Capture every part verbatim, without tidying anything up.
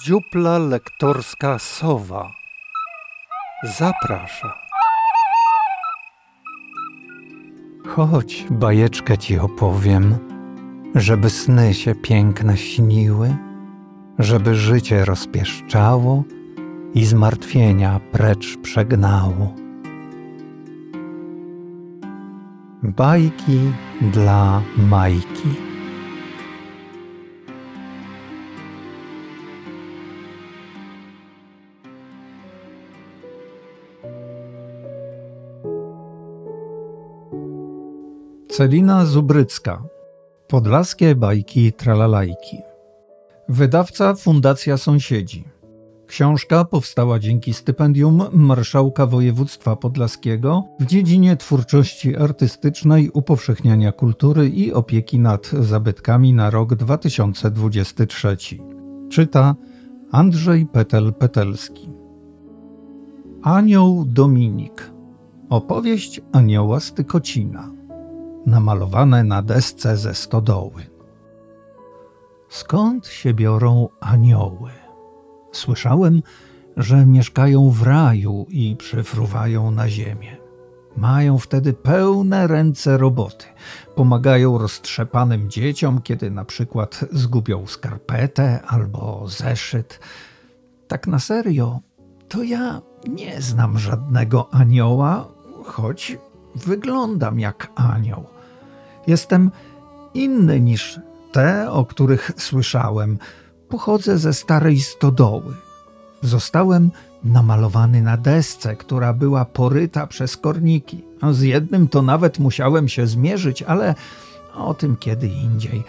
Dziupla lektorska Sowa zaprasza. Chodź, bajeczkę ci opowiem, żeby sny się piękne śniły, żeby życie rozpieszczało i zmartwienia precz przegnało. Bajki dla Majki. Celina Zubrycka. Podlaskie bajki tralalajki. Wydawca Fundacja Sąsiedzi. Książka powstała dzięki stypendium Marszałka Województwa Podlaskiego w dziedzinie twórczości artystycznej, upowszechniania kultury i opieki nad zabytkami na rok dwa tysiące dwudziesty trzeci. Czyta Andrzej Petel-Petelski. Anioł Dominik. Opowieść anioła z Tykocina. Namalowane na desce ze stodoły. Skąd się biorą anioły? Słyszałem, że mieszkają w raju i przyfruwają na ziemię. Mają wtedy pełne ręce roboty. Pomagają roztrzepanym dzieciom, kiedy na przykład zgubią skarpetę albo zeszyt. Tak na serio, to ja nie znam żadnego anioła, choć wyglądam jak anioł. Jestem inny niż te, o których słyszałem. Pochodzę ze starej stodoły. Zostałem namalowany na desce, która była poryta przez korniki. Z jednym to nawet musiałem się zmierzyć, ale o tym kiedy indziej.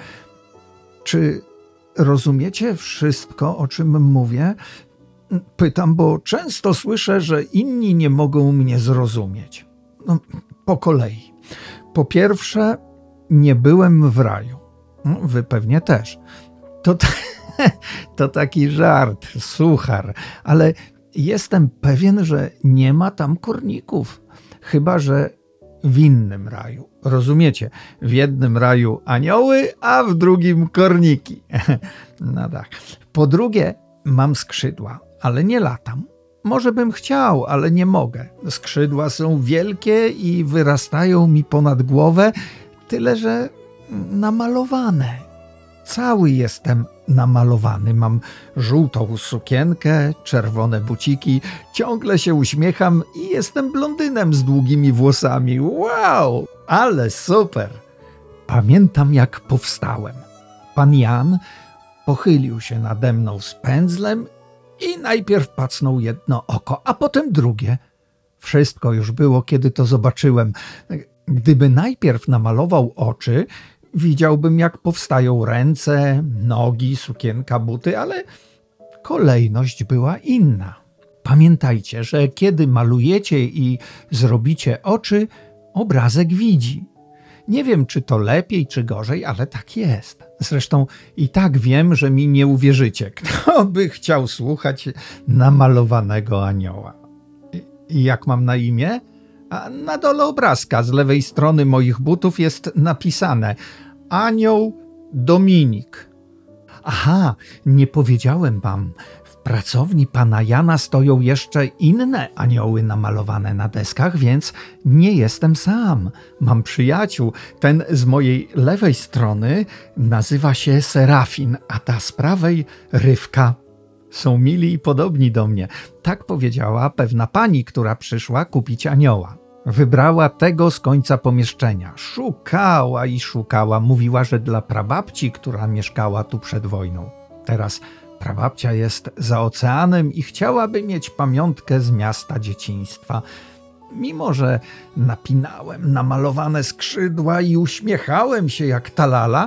Czy rozumiecie wszystko, o czym mówię? Pytam, bo często słyszę, że inni nie mogą mnie zrozumieć. No, po kolei. Po pierwsze, nie byłem w raju. No, wy pewnie też. To, to taki żart, suchar, ale jestem pewien, że nie ma tam korników. Chyba że w innym raju. Rozumiecie? W jednym raju anioły, a w drugim korniki. No tak. Po drugie, mam skrzydła, ale nie latam. Może bym chciał, ale nie mogę. Skrzydła są wielkie i wyrastają mi ponad głowę, tyle że namalowane. Cały jestem namalowany. Mam żółtą sukienkę, czerwone buciki, ciągle się uśmiecham i jestem blondynem z długimi włosami. Wow, ale super! Pamiętam, jak powstałem. Pan Jan pochylił się nade mną z pędzlem i najpierw pacnął jedno oko, a potem drugie. Wszystko już było, kiedy to zobaczyłem. Gdyby najpierw namalował oczy, widziałbym, jak powstają ręce, nogi, sukienka, buty, ale kolejność była inna. Pamiętajcie, że kiedy malujecie i zrobicie oczy, obrazek widzi. Nie wiem, czy to lepiej, czy gorzej, ale tak jest. Zresztą i tak wiem, że mi nie uwierzycie. Kto by chciał słuchać namalowanego anioła? I jak mam na imię? A na dole obrazka z lewej strony moich butów jest napisane Anioł Dominik. Aha, nie powiedziałem wam. W pracowni pana Jana stoją jeszcze inne anioły namalowane na deskach, więc nie jestem sam. Mam przyjaciół. Ten z mojej lewej strony nazywa się Serafin, a ta z prawej Rywka. Są mili i podobni do mnie. Tak powiedziała pewna pani, która przyszła kupić anioła. Wybrała tego z końca pomieszczenia. Szukała i szukała. Mówiła, że dla prababci, która mieszkała tu przed wojną. Teraz prababcia jest za oceanem i chciałaby mieć pamiątkę z miasta dzieciństwa. Mimo że napinałem namalowane skrzydła i uśmiechałem się jak ta lala,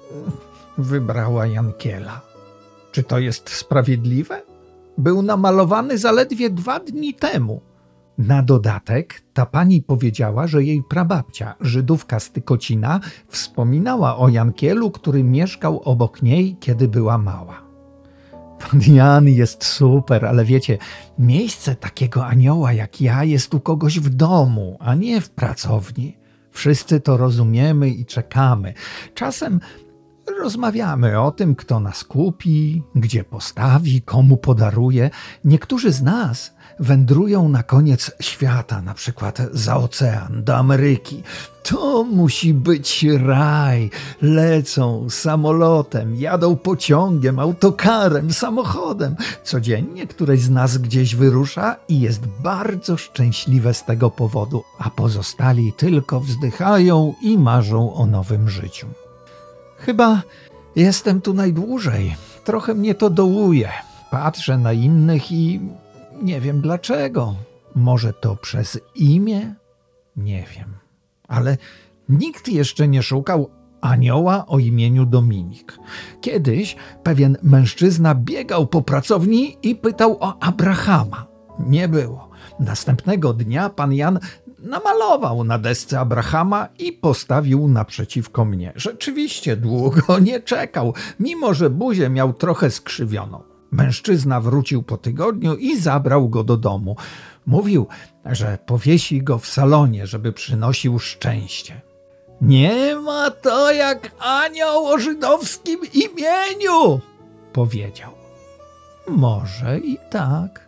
wybrała Jankiela. Czy to jest sprawiedliwe? Był namalowany zaledwie dwa dni temu. Na dodatek ta pani powiedziała, że jej prababcia, Żydówka z Tykocina, wspominała o Jankielu, który mieszkał obok niej, kiedy była mała. Pan Jan jest super, ale wiecie, miejsce takiego anioła jak ja jest u kogoś w domu, a nie w pracowni. Wszyscy to rozumiemy i czekamy. Czasem Rozmawiamy o tym, kto nas kupi, gdzie postawi, komu podaruje. Niektórzy z nas wędrują na koniec świata, na przykład za ocean, do Ameryki. To musi być raj. Lecą samolotem, jadą pociągiem, autokarem, samochodem. Codziennie któreś z nas gdzieś wyrusza i jest bardzo szczęśliwe z tego powodu, a pozostali tylko wzdychają i marzą o nowym życiu. Chyba jestem tu najdłużej. Trochę mnie to dołuje. Patrzę na innych i nie wiem dlaczego. Może to przez imię? Nie wiem. Ale nikt jeszcze nie szukał anioła o imieniu Dominik. Kiedyś pewien mężczyzna biegał po pracowni i pytał o Abrahama. Nie było. Następnego dnia pan Jan namalował na desce Abrahama i postawił naprzeciwko mnie. Rzeczywiście długo nie czekał, mimo że buzię miał trochę skrzywioną. Mężczyzna wrócił po tygodniu i zabrał go do domu. Mówił, że powiesi go w salonie, żeby przynosił szczęście. Nie ma to jak anioł o żydowskim imieniu, powiedział. Może i tak.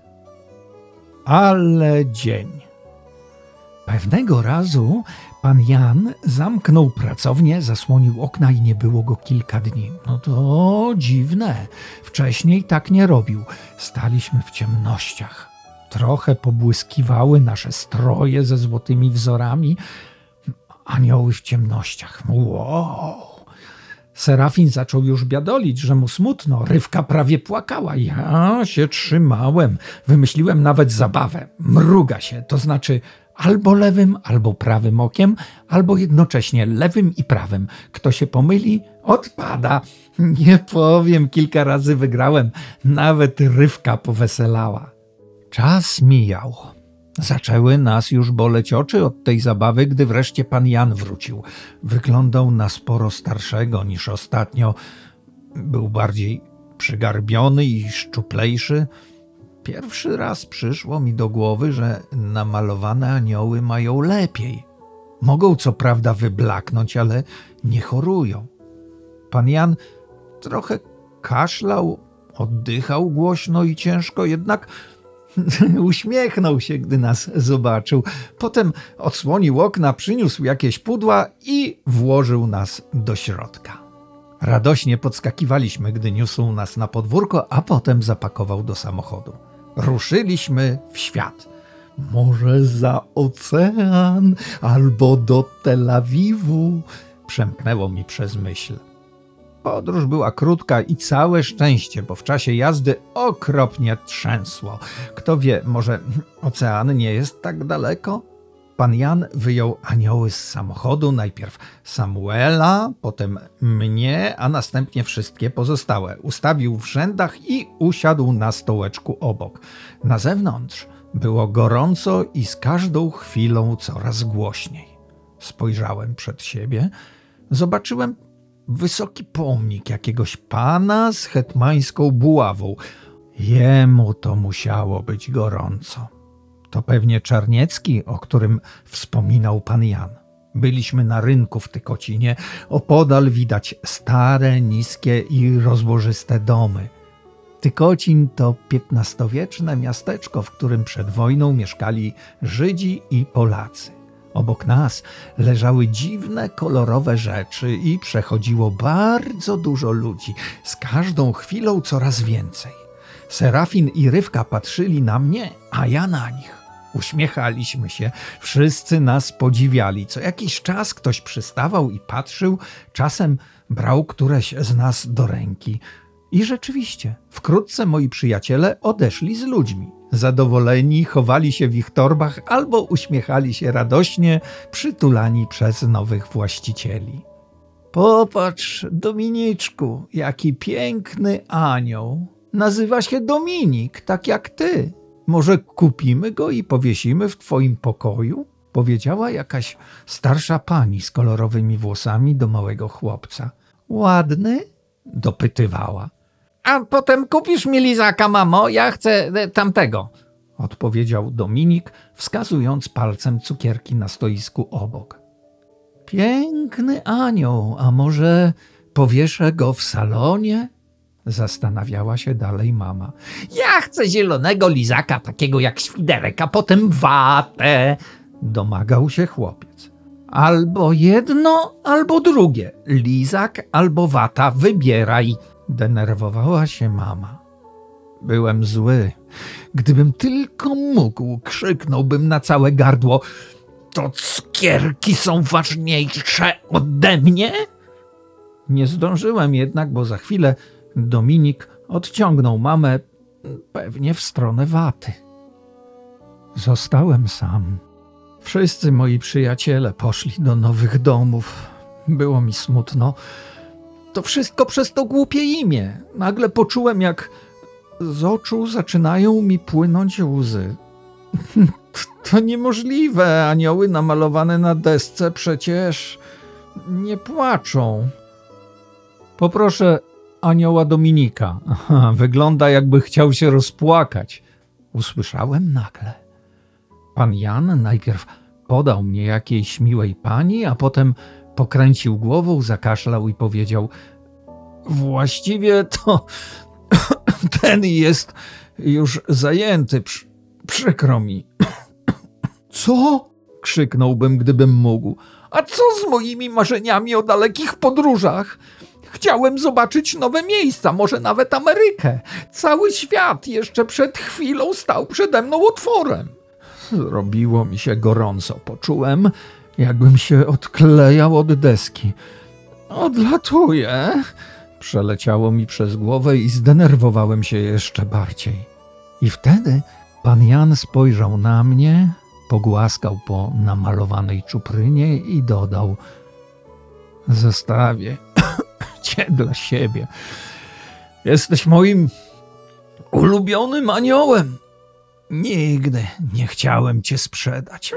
Ale dzień. Pewnego razu pan Jan zamknął pracownię, zasłonił okna i nie było go kilka dni. No to dziwne. Wcześniej tak nie robił. Staliśmy w ciemnościach. Trochę pobłyskiwały nasze stroje ze złotymi wzorami. Anioły w ciemnościach. Wow! Serafin zaczął już biadolić, że mu smutno. Rywka prawie płakała. Ja się trzymałem. Wymyśliłem nawet zabawę. Mruga się, to znaczy albo lewym, albo prawym okiem, albo jednocześnie lewym i prawym. Kto się pomyli, odpada. Nie powiem, kilka razy wygrałem. Nawet Rywka poweselała. Czas mijał. Zaczęły nas już boleć oczy od tej zabawy, gdy wreszcie pan Jan wrócił. Wyglądał na sporo starszego niż ostatnio. Był bardziej przygarbiony i szczuplejszy. Pierwszy raz przyszło mi do głowy, że namalowane anioły mają lepiej. Mogą co prawda wyblaknąć, ale nie chorują. Pan Jan trochę kaszlał, oddychał głośno i ciężko, jednak uśmiechnął się, gdy nas zobaczył. Potem odsłonił okna, przyniósł jakieś pudła i włożył nas do środka. Radośnie podskakiwaliśmy, gdy niósł nas na podwórko, a potem zapakował do samochodu. Ruszyliśmy w świat. Może za ocean albo do Tel Awiwu, przemknęło mi przez myśl. Podróż była krótka i całe szczęście, bo w czasie jazdy okropnie trzęsło. Kto wie, może ocean nie jest tak daleko? Pan Jan wyjął anioły z samochodu, najpierw Samuela, potem mnie, a następnie wszystkie pozostałe. Ustawił w rzędach i usiadł na stołeczku obok. Na zewnątrz było gorąco i z każdą chwilą coraz głośniej. Spojrzałem przed siebie, zobaczyłem wysoki pomnik jakiegoś pana z hetmańską buławą. Jemu to musiało być gorąco. To pewnie Czarniecki, o którym wspominał pan Jan. Byliśmy na rynku w Tykocinie. Opodal widać stare, niskie i rozłożyste domy. Tykocin to piętnastowieczne miasteczko, w którym przed wojną mieszkali Żydzi i Polacy. Obok nas leżały dziwne, kolorowe rzeczy i przechodziło bardzo dużo ludzi. Z każdą chwilą coraz więcej. Serafin i Rywka patrzyli na mnie, a ja na nich. Uśmiechaliśmy się, wszyscy nas podziwiali. Co jakiś czas ktoś przystawał i patrzył, czasem brał któreś z nas do ręki. I rzeczywiście, wkrótce moi przyjaciele odeszli z ludźmi. Zadowoleni chowali się w ich torbach albo uśmiechali się radośnie, przytulani przez nowych właścicieli. Popatrz, Dominiczku, jaki piękny anioł. Nazywa się Dominik, tak jak ty. Może kupimy go i powiesimy w twoim pokoju? Powiedziała jakaś starsza pani z kolorowymi włosami do małego chłopca. Ładny? Dopytywała. A potem kupisz mi lizaka, mamo, ja chcę tamtego, odpowiedział Dominik, wskazując palcem cukierki na stoisku obok. Piękny anioł, a może Powieszę go w salonie? Zastanawiała się dalej mama. Ja chcę zielonego lizaka, takiego jak świderek, a potem watę. Domagał się chłopiec. Albo jedno, albo drugie. Lizak albo wata, wybieraj. Denerwowała się mama. Byłem zły. Gdybym tylko mógł, krzyknąłbym na całe gardło. To cukierki są ważniejsze ode mnie? Nie zdążyłem jednak, bo za chwilę Dominik odciągnął mamę pewnie w stronę waty. Zostałem sam. Wszyscy moi przyjaciele poszli do nowych domów. Było mi smutno. To wszystko przez to głupie imię. Nagle poczułem, jak z oczu zaczynają mi płynąć łzy. To niemożliwe. Anioły namalowane na desce przecież nie płaczą. Poproszę anioła Dominika. Aha, wygląda, jakby chciał się rozpłakać. Usłyszałem nagle. Pan Jan najpierw podał mnie jakiejś miłej pani, a potem pokręcił głową, zakaszlał i powiedział: właściwie to ten jest już zajęty. Przy, przykro mi. Co? Krzyknąłbym, gdybym mógł. A co z moimi marzeniami o dalekich podróżach? Chciałem zobaczyć nowe miejsca, może nawet Amerykę. Cały świat jeszcze przed chwilą stał przede mną otworem. Zrobiło mi się gorąco. Poczułem, jakbym się odklejał od deski. Odlatuję. Przeleciało mi przez głowę i zdenerwowałem się jeszcze bardziej. I wtedy pan Jan spojrzał na mnie, pogłaskał po namalowanej czuprynie i dodał: zostawię cię dla siebie. Jesteś moim ulubionym aniołem. Nigdy nie chciałem cię sprzedać.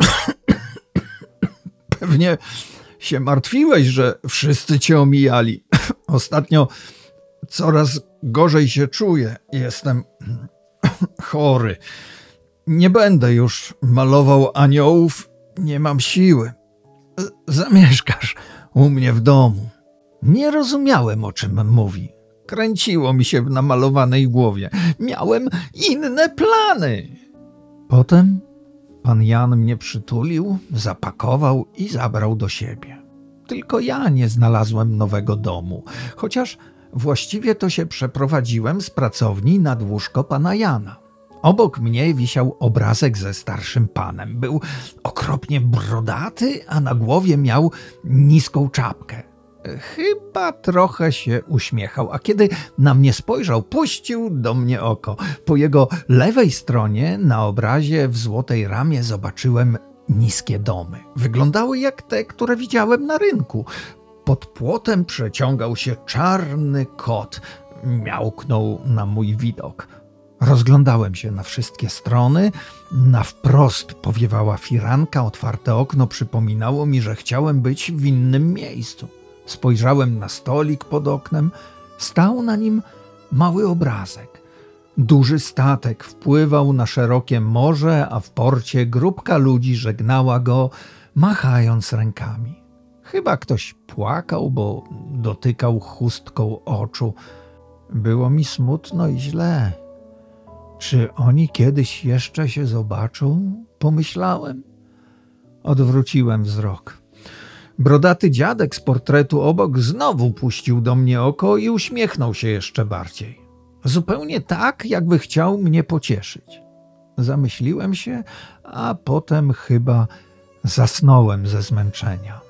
Pewnie się martwiłeś, że wszyscy cię omijali. Ostatnio coraz gorzej się czuję. Jestem chory. Nie będę już malował aniołów. Nie mam siły. Zamieszkasz u mnie w domu. Nie rozumiałem, o czym mówi. Kręciło mi się w namalowanej głowie. Miałem inne plany. Potem pan Jan mnie przytulił, zapakował i zabrał do siebie. Tylko ja nie znalazłem nowego domu, chociaż właściwie to się przeprowadziłem z pracowni nad łóżko pana Jana. Obok mnie wisiał obrazek ze starszym panem. Był okropnie brodaty, a na głowie miał niską czapkę. Chyba trochę się uśmiechał, a kiedy na mnie spojrzał, puścił do mnie oko. Po jego lewej stronie na obrazie w złotej ramie zobaczyłem niskie domy. Wyglądały jak te, które widziałem na rynku. Pod płotem przeciągał się czarny kot. Miałknął na mój widok. Rozglądałem się na wszystkie strony. Na wprost powiewała firanka, otwarte okno przypominało mi, że chciałem być w innym miejscu. Spojrzałem na stolik pod oknem. Stał na nim mały obrazek. Duży statek wpływał na szerokie morze, a w porcie grupka ludzi żegnała go, machając rękami. Chyba ktoś płakał, bo dotykał chustką oczu. Było mi smutno i źle. Czy oni kiedyś jeszcze się zobaczą? Pomyślałem. Odwróciłem wzrok. Brodaty dziadek z portretu obok znowu puścił do mnie oko i uśmiechnął się jeszcze bardziej. Zupełnie tak, jakby chciał mnie pocieszyć. Zamyśliłem się, a potem chyba zasnąłem ze zmęczenia.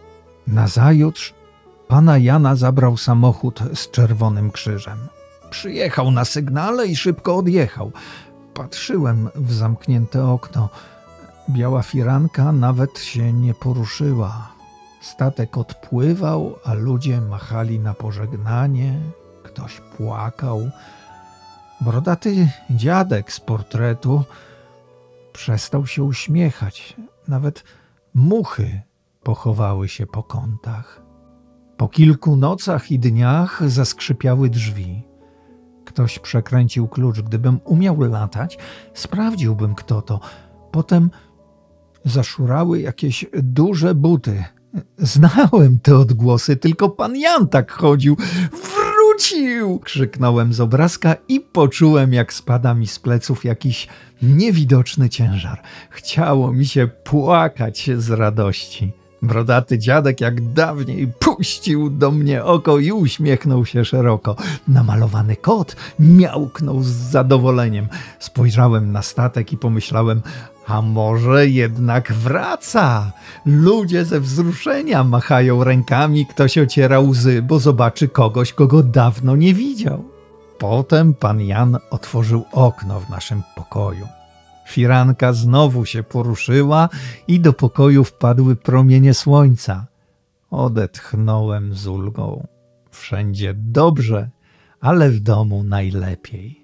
Nazajutrz pana Jana zabrał samochód z czerwonym krzyżem. Przyjechał na sygnale i szybko odjechał. Patrzyłem w zamknięte okno. Biała firanka nawet się nie poruszyła. Statek odpływał, a ludzie machali na pożegnanie. Ktoś płakał. Brodaty dziadek z portretu przestał się uśmiechać. Nawet muchy pochowały się po kątach. Po kilku nocach i dniach zaskrzypiały drzwi. Ktoś przekręcił klucz. Gdybym umiał latać, sprawdziłbym, kto to. Potem zaszurały jakieś duże buty. Znałem te odgłosy, tylko pan Jan tak chodził. Wrócił! Krzyknąłem z obrazka i poczułem, jak spada mi z pleców jakiś niewidoczny ciężar. Chciało mi się płakać z radości. Brodaty dziadek jak dawniej puścił do mnie oko i uśmiechnął się szeroko. Namalowany kot miałknął z zadowoleniem. Spojrzałem na statek i pomyślałem, a może jednak wraca? Ludzie ze wzruszenia machają rękami, ktoś ociera łzy, bo zobaczy kogoś, kogo dawno nie widział. Potem pan Jan otworzył okno w naszym pokoju. Firanka znowu się poruszyła i do pokoju wpadły promienie słońca. Odetchnąłem z ulgą. Wszędzie dobrze, ale w domu najlepiej.